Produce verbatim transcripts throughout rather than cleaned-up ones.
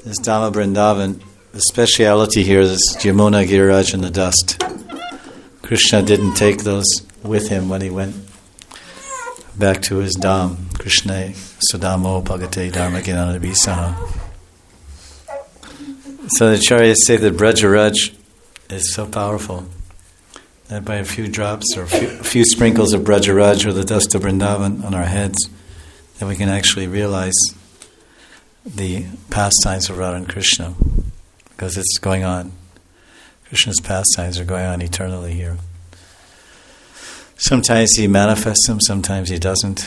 this Dhamma Vrindavan, the speciality here is Yamuna, Giriraj, and the dust. Krishna didn't take those with him when he went back to his Dham. Krishna Sudamo Bhagate Dharma Gnana Visaha. So the Acharyas say that Brajaraj is so powerful that by a few drops or a few, a few sprinkles of Brajaraj or the dust of Vrindavan on our heads, that we can actually realize the pastimes of Radha and Krishna, because it's going on. Krishna's pastimes are going on eternally here. Sometimes he manifests them, sometimes he doesn't.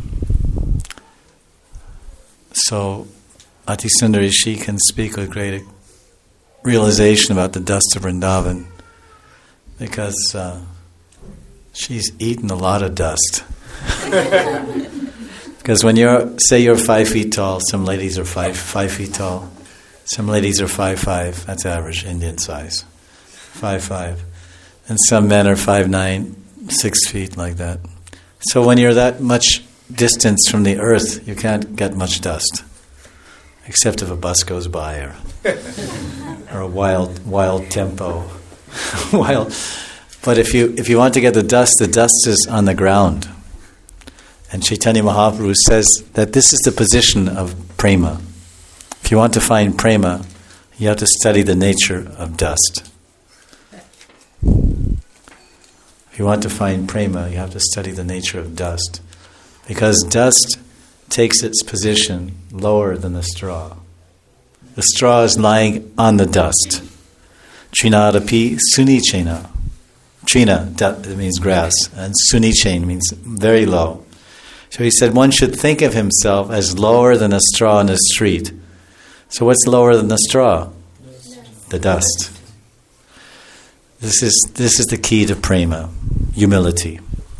So Atisundar Rishi can speak with great realization about the dust of Vrindavan, because uh, she's eaten a lot of dust. Because when you're, say you're five feet tall, some ladies are five five feet tall, some ladies are five five. That's average Indian size, five five, and some men are five nine, six feet like that. So when you're that much distance from the earth, you can't get much dust, except if a bus goes by or or a wild wild tempo, wild. But if you if you want to get the dust, the dust is on the ground. And Chaitanya Mahaprabhu says that this is the position of prema. If you want to find prema, you have to study the nature of dust. If you want to find prema, you have to study the nature of dust. Because dust takes its position lower than the straw. The straw is lying on the dust. Trinadapi sunichena. Trina, that means grass, and sunichen means very low. So he said one should think of himself as lower than a straw in the street. So what's lower than the straw? The dust. This is this is the key to prema, humility.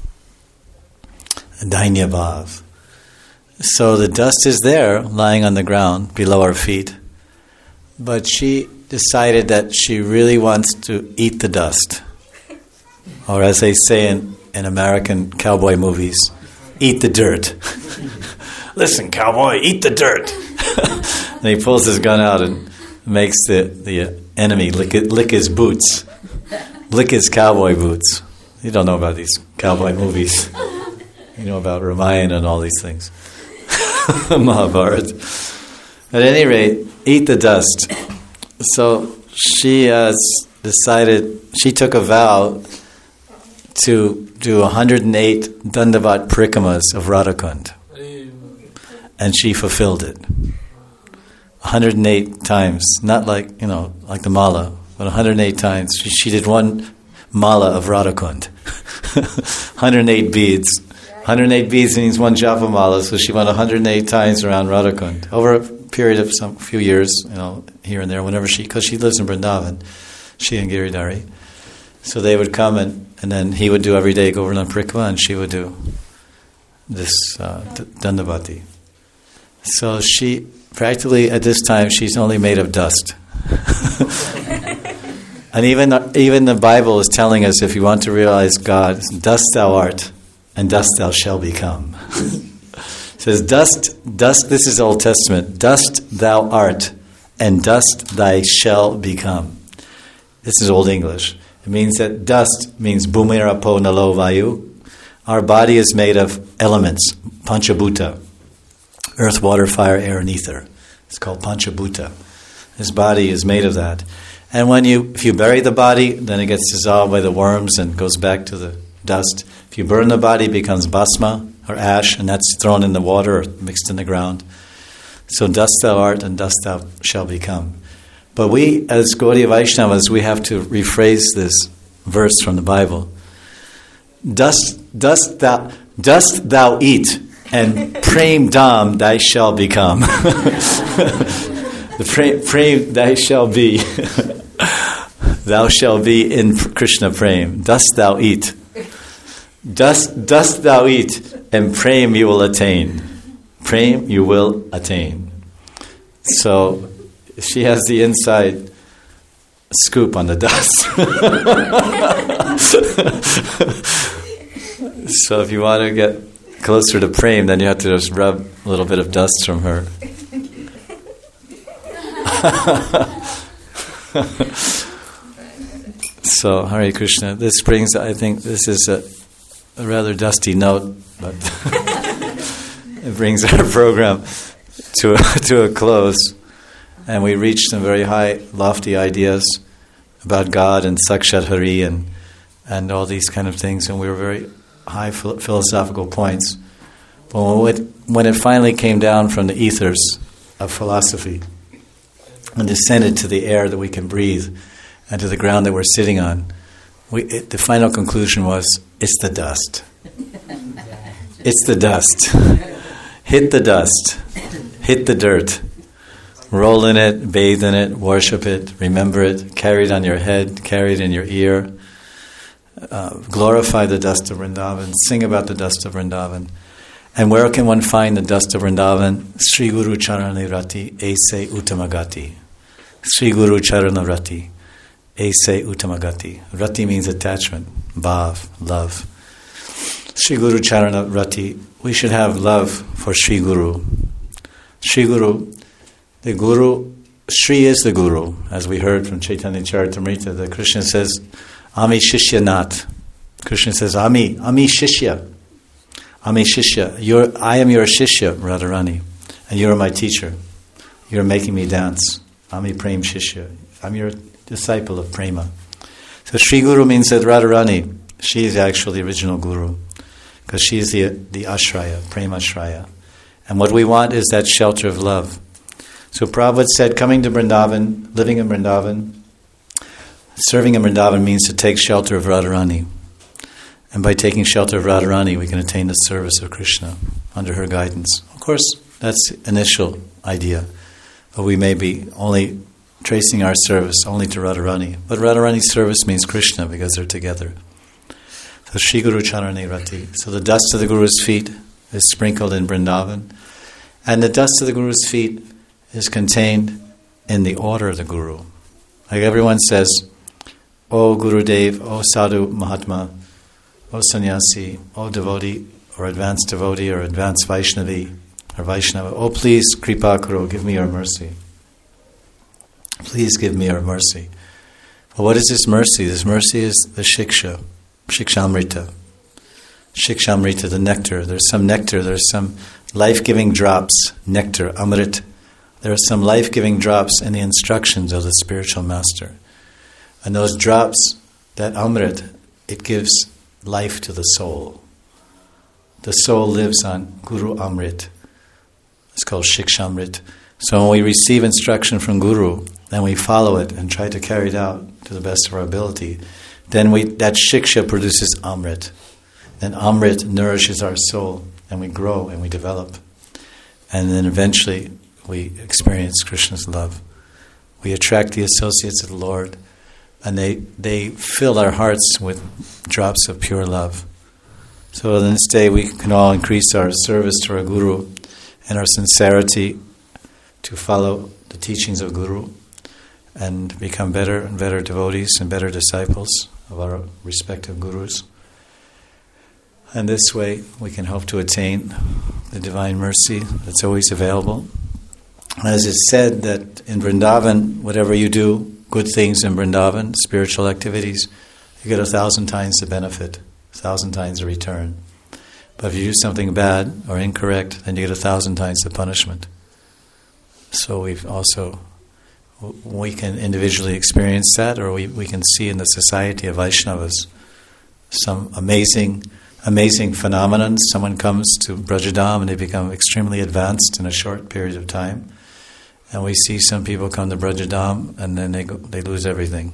Dainya bhav. So the dust is there, lying on the ground below our feet. But she decided that she really wants to eat the dust. Or as they say in, in American cowboy movies, eat the dirt. Listen, cowboy, eat the dirt. And he pulls his gun out and makes the, the enemy lick, it, lick his boots. Lick his cowboy boots. You don't know about these cowboy movies. You know about Ramayana and all these things. Mahabharata. At any rate, eat the dust. So she has decided, she took a vow to do one hundred eight Dandavat Parikramas of Radhakund. And she fulfilled it. one hundred eight times. Not like, you know, like the mala, but one hundred eight times. She, she did one mala of Radhakund. one hundred eight beads. one hundred eight beads means one japa mala, so she went one hundred eight times around Radhakund. Over a period of some few years, you know, here and there, whenever she, because she lives in Vrindavan, she and Giridhari. So they would come and And then he would do every day Govardhana Parikrama, and she would do this uh, Dandavati. So she, practically at this time, she's only made of dust. And even even the Bible is telling us, if you want to realize God, dust thou art, and dust thou shall become. It says, dust, dust, this is Old Testament, dust thou art, and dust thy shall become. This is Old English. It means that dust means bhumirapo nalo vayu. Our body is made of elements, panchabhuta, earth, water, fire, air, and ether. It's called panchabhuta. This body is made of that. And when you, if you bury the body, then it gets dissolved by the worms and goes back to the dust. If you burn the body, it becomes bhasma or ash, and that's thrown in the water or mixed in the ground. So dust thou art, and dust thou shall become. But we, as Gaudiya Vaishnavas, we have to rephrase this verse from the Bible. Dust, dust thou, dust thou eat, and prem dham thy shall become. The prem, prem thy shall be. Thou shall be in Krishna prem. Dust thou eat. Dust, dust thou eat, and prem you will attain. Prem you will attain. So she has the inside scoop on the dust. So if you want to get closer to prem, then you have to just rub a little bit of dust from her So, Hare Krishna. This brings, I think, this is a, a rather dusty note, but it brings our program to a, to a close. And we reached some very high, lofty ideas about God and Sakshat Hari and and all these kind of things, and we were very high phil- philosophical points. But when it, when it finally came down from the ethers of philosophy and descended to the air that we can breathe and to the ground that we're sitting on, we, it, the final conclusion was, it's the dust. It's the dust. Hit the dust. Hit the dirt. Roll in it, bathe in it, worship it, remember it, carry it on your head, carry it in your ear. Uh, glorify the dust of Vrindavan, sing about the dust of Vrindavan. And where can one find the dust of Vrindavan? Sri Guru Charana Rati, Aise Uttamagati. Sri Guru Charana Rati, Aise Uttamagati. Rati means attachment, bhav, love. Sri Guru Charana Rati, we should have love for Sri Guru. Sri Guru, the Guru, Sri is the Guru, as we heard from Chaitanya Charitamrita. The Krishna says, Ami Shishya Nat. Krishna says, Ami, Ami Shishya. Ami Shishya. You're, I am your Shishya, Radharani, and you're my teacher. You're making me dance. Ami Prem Shishya. I'm your disciple of Prema. So Sri Guru means that Radharani, she is actually the original Guru, because she is the, the Ashraya, Prema Ashraya. And what we want is that shelter of love. So Prabhupada said, coming to Vrindavan, living in Vrindavan, serving in Vrindavan means to take shelter of Radharani. And by taking shelter of Radharani, we can attain the service of Krishna under her guidance. Of course, that's the initial idea. But we may be only tracing our service only to Radharani. But Radharani's service means Krishna because they're together. So Shri Guru Charane Rati. So the dust of the Guru's feet is sprinkled in Vrindavan. And the dust of the Guru's feet is contained in the order of the Guru. Like everyone says, O Gurudev, O Sadhu Mahatma, O Sannyasi, O devotee, or advanced devotee, or advanced Vaishnavi, or Vaishnava, oh please, Kripa Karo, give me your mercy. Please give me your mercy. Well, what is this mercy? This mercy is the Shiksha, Shikshamrita. Shikshamrita, the nectar. There's some nectar, there's some life-giving drops, nectar, Amrit. There are some life-giving drops in the instructions of the spiritual master. And those drops, that Amrit, it gives life to the soul. The soul lives on Guru Amrit. It's called Shikshamrit. So when we receive instruction from Guru, then we follow it and try to carry it out to the best of our ability, then we that Shiksha produces Amrit. Then Amrit nourishes our soul, and we grow and we develop. And then eventually we experience Krishna's love. We attract the associates of the Lord, and they, they fill our hearts with drops of pure love. So on this day we can all increase our service to our Guru and our sincerity to follow the teachings of Guru and become better and better devotees and better disciples of our respective Gurus. And this way we can hope to attain the divine mercy that's always available. As it's said that in Vrindavan, whatever you do, good things in Vrindavan, spiritual activities, you get a thousand times the benefit, a thousand times the return. But if you do something bad or incorrect, then you get a thousand times the punishment. So we've also, we can individually experience that, or we, we can see in the society of Vaishnavas some amazing, amazing phenomenon. Someone comes to Brajadam and they become extremely advanced in a short period of time. And we see some people come to Brajadam and then they go, they lose everything.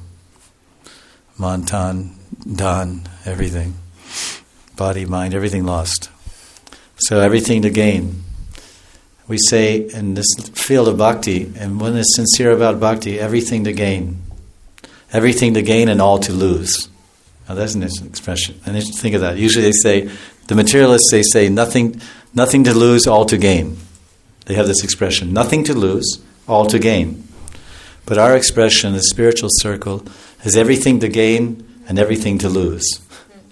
Mantan, Dan, everything. Body, mind, everything lost. So everything to gain. We say in this field of bhakti, and one is sincere about bhakti, everything to gain. Everything to gain and all to lose. Now that's an expression. And you think of that. Usually they say, the materialists, they say, nothing, nothing to lose, all to gain. They have this expression, nothing to lose, all to gain. But our expression in the spiritual circle is everything to gain and everything to lose.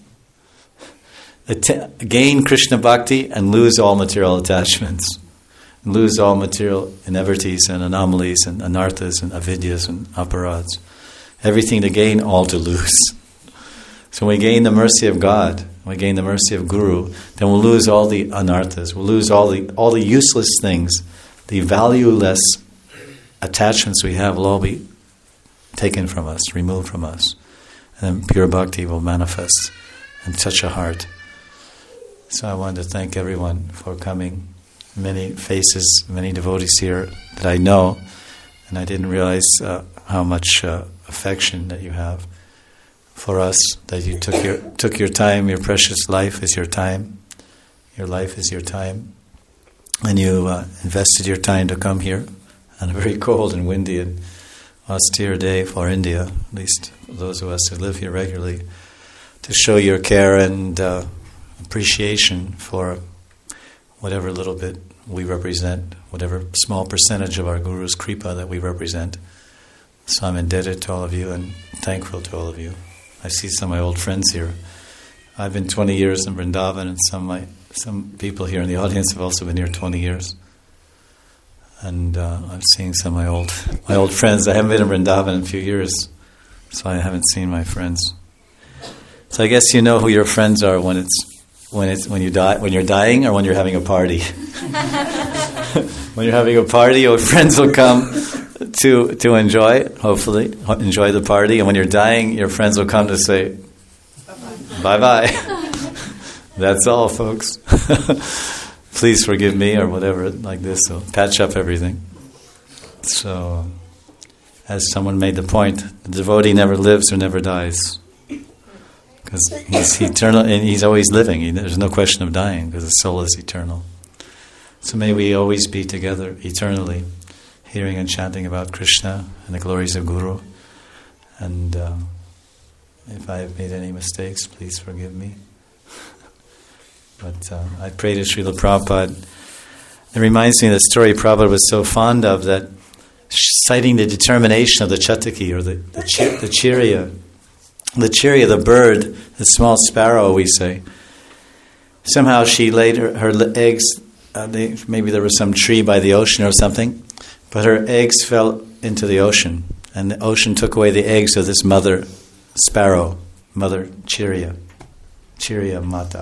Gain Krishna Bhakti and lose all material attachments. lose all material ineverities and anomalies and anarthas and avidyas and aparads. Everything to gain, all to lose. So when we gain the mercy of God, when we gain the mercy of Guru, then we'll lose all the anarthas, we'll lose all the all the useless things, the valueless attachments we have will all be taken from us, removed from us. And then pure bhakti will manifest in such a heart. So I wanted to thank everyone for coming. Many faces, many devotees here that I know, and I didn't realize uh, how much uh, affection that you have for us, that you took your took your time. Your precious life is your time. Your life is your time. And you uh, invested your time to come here on a very cold and windy and austere day for India, at least those of us who live here regularly, to show your care and uh, appreciation for whatever little bit we represent, whatever small percentage of our Guru's kripa that we represent. So I'm indebted to all of you and thankful to all of you. I see some of my old friends here. I've been twenty years in Vrindavan, and some of my some people here in the audience have also been here twenty years. And uh, I'm seeing some of my old my old friends. I haven't been in Vrindavan in a few years, so I haven't seen my friends. So I guess you know who your friends are when it's when it's when you die when you're dying or when you're having a party. When you're having a party, your friends will come to to enjoy, hopefully, enjoy the party. And when you're dying, your friends will come to say, bye-bye. That's all, folks. Please forgive me, or whatever, like this. So patch up everything. So, as someone made the point, the devotee never lives or never dies. Because he's eternal, and he's always living. He, there's no question of dying, because the soul is eternal. So may we always be together eternally, hearing and chanting about Krishna and the glories of Guru. And uh, if I have made any mistakes, please forgive me. But uh, I pray to Srila Prabhupada. It reminds me of the story Prabhupada was so fond of, that citing the determination of the Chataki, or the, the, chi- the Chirya. The Chirya, the bird, the small sparrow, we say. Somehow she laid her, her eggs, uh, they, maybe there was some tree by the ocean or something, but her eggs fell into the ocean, and the ocean took away the eggs of this mother sparrow, mother Chirya, Chirya Mata.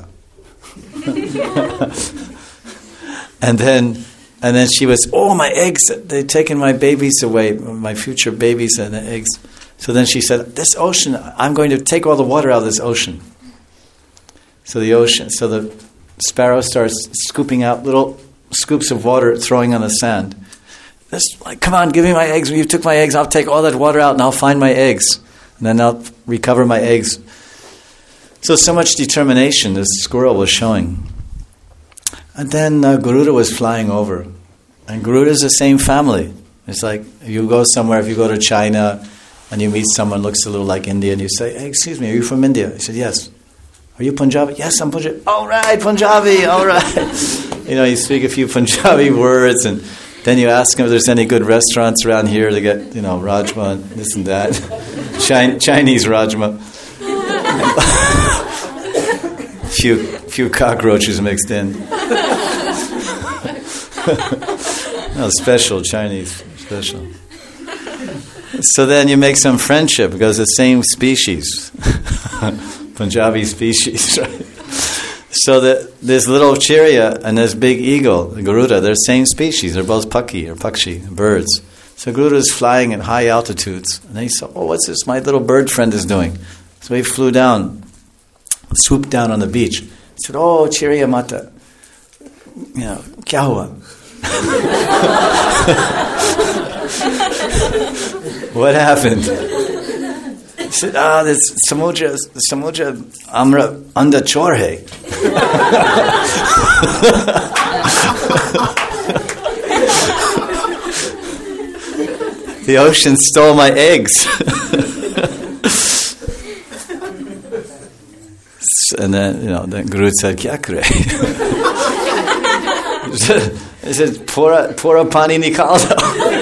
and then, and then she was, oh, my eggs! They've taken my babies away, my future babies and the eggs. So then she said, "This ocean, I'm going to take all the water out of this ocean." So the ocean, so the sparrow starts scooping out little scoops of water, throwing on the sand. This, like, come on, give me my eggs. When you took my eggs, I'll take all that water out and I'll find my eggs, and then I'll recover my eggs. So, so much determination this squirrel was showing. And then uh, Garuda was flying over. And Garuda is the same family. It's like, if you go somewhere, if you go to China and you meet someone who looks a little like India, and you say, hey, excuse me, are you from India? He said, yes. Are you Punjabi? Yes, I'm Punjabi. All right, Punjabi, all right. You know, you speak a few Punjabi words, and then you ask him if there's any good restaurants around here to get, you know, rajma and this and that. Chi- Chinese rajma. few few cockroaches mixed in. No, special, Chinese, special. So then you make some friendship, because the same species. Punjabi species, right? So that this little Chirya and this big eagle, the Garuda, they're same species. They're both Paki or Pakshi, birds. So Garuda is flying at high altitudes. And he saw, oh, what's this my little bird friend is doing? So he flew down, swooped down on the beach. He said, oh, Chirya Mata, you know, kya hua? What happened? He said, ah, this samudra, samudra amra anda chor hai. The ocean stole my eggs. And then, you know, then Guru said, kya kare? He said, pura, pura pani nikal do.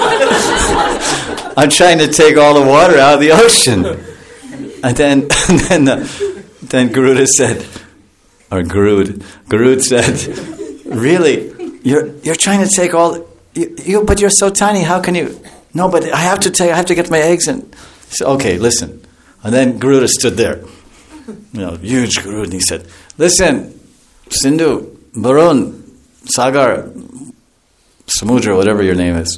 I'm trying to take all the water out of the ocean. And then, and then, uh, then Garuda said, or Garud, Garud said, really, you're you're trying to take all you, you but you're so tiny. How can you? No, but I have to take. I have to get my eggs in. He said, okay, listen. And then Garuda stood there, you know, huge Garuda, and he said, "Listen, Sindhu, Varun, Sagar, Samudra, whatever your name is."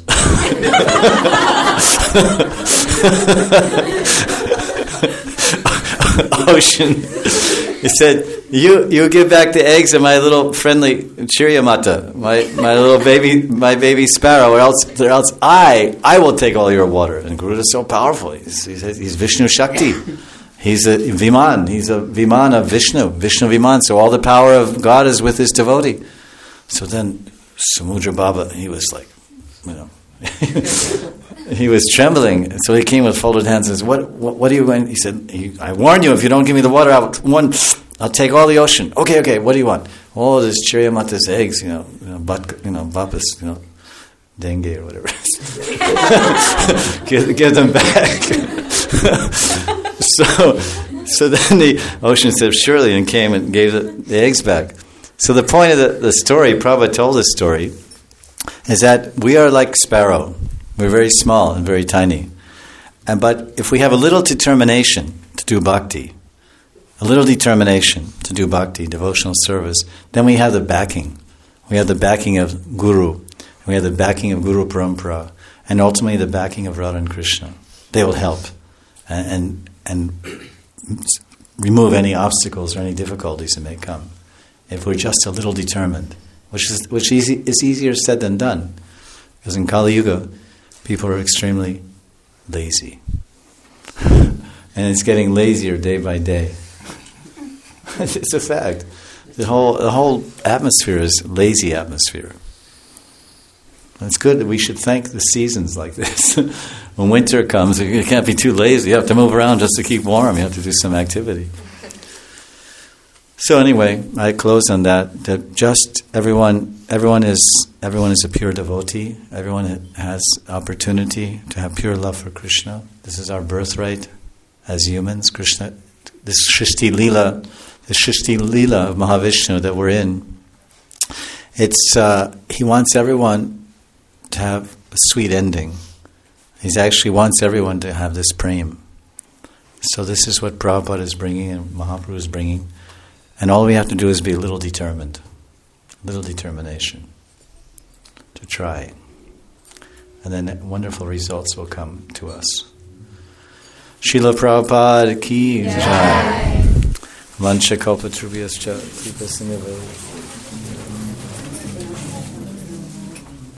Ocean. He said, "You you give back the eggs of my little friendly Chiryamata, my my little baby my baby sparrow, or else or else I I will take all your water." And Garuda is so powerful. He's, he's he's Vishnu Shakti. He's a Viman. He's a Viman of Vishnu. Vishnu Viman. So all the power of God is with his devotee. So then Samudra Baba, he was like, you know. He was trembling, so he came with folded hands and said, what, what, what are you going? He said, I warn you, if you don't give me the water, I'll, one, I'll take all the ocean. Okay, okay, what do you want? Oh, there's Chiryamata's eggs, you know, you know, but, you know, vapas, you know, dengue or whatever. give, give them back. so, so then the ocean said, surely, and came and gave the, the eggs back. So the point of the, the story, Prabhupada told this story, is that we are like sparrow. We're very small and very tiny. And but if we have a little determination to do bhakti, a little determination to do bhakti, devotional service, then we have the backing. We have the backing of Guru. We have the backing of Guru Parampara. And ultimately the backing of Radha and Krishna. They will help and, and, and remove any obstacles or any difficulties that may come. If we're just a little determined, which is which easy, is easier said than done. Because in Kali Yuga, people are extremely lazy. And it's getting lazier day by day. It's a fact. The whole the whole atmosphere is lazy atmosphere. And it's good that we should thank the seasons like this. When winter comes, you can't be too lazy. You have to move around just to keep warm. You have to do some activity. So anyway, I close on that. That just everyone, everyone is everyone is a pure devotee. Everyone has opportunity to have pure love for Krishna. This is our birthright as humans. Krishna, this Shrishti Leela, the Shrishti Leela of Mahavishnu that we're in. It's uh, he wants everyone to have a sweet ending. He actually wants everyone to have this prem. So this is what Prabhupada is bringing and Mahaprabhu is bringing. And all we have to do is be a little determined, a little determination to try. And then wonderful results will come to us. Srila Prabhupada ki jai. Vancha kalpatrubhyascha kripa sindhu.